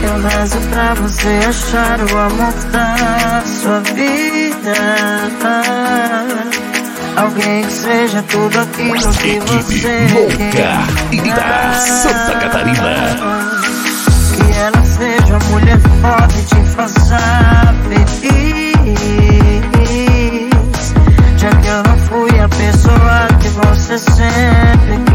eu rezo pra você achar o amor da sua vida. Alguém que seja tudo aquilo que você quer. Louca, Santa Catarina. Que ela seja uma mulher forte e te faça feliz. Já que eu não fui a pessoa que você sempre